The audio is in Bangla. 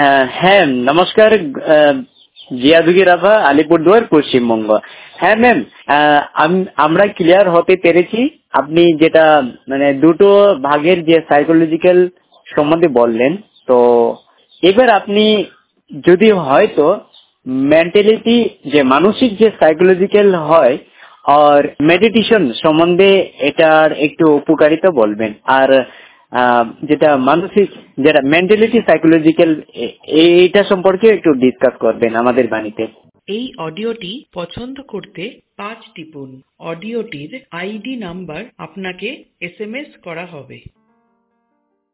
হ্যাঁ, নমস্কার। আহ, জিয়াদুগি রাভা, আলিপুরদুয়ার, পশ্চিমবঙ্গ। হ্যাঁ ম্যাম, আমরা ক্লিয়ার হতে পেরেছি। আপনি যেটা মানে দুটো ভাগের যে সাইকোলজিক্যাল সম্বন্ধে বললেন, তো এবার আপনি যদি হয়তো মেন্টালিটি যে মানসিক যে সাইকোলজিক্যাল হয় আর মেডিটেশন সম্বন্ধে এটার একটু উপকারিতা বলবেন। আর যেটা মানসিক যেটা মেন্টালিটি সাইকোলজিক্যাল এইটা সম্পর্কে একটু ডিসকাস করবেন আমাদের বাণীতে। এই অডিওটি পছন্দ করতে 5 টিপুন। অডিওটির আইডি নাম্বার আপনাকে এসএমএস করা হবে।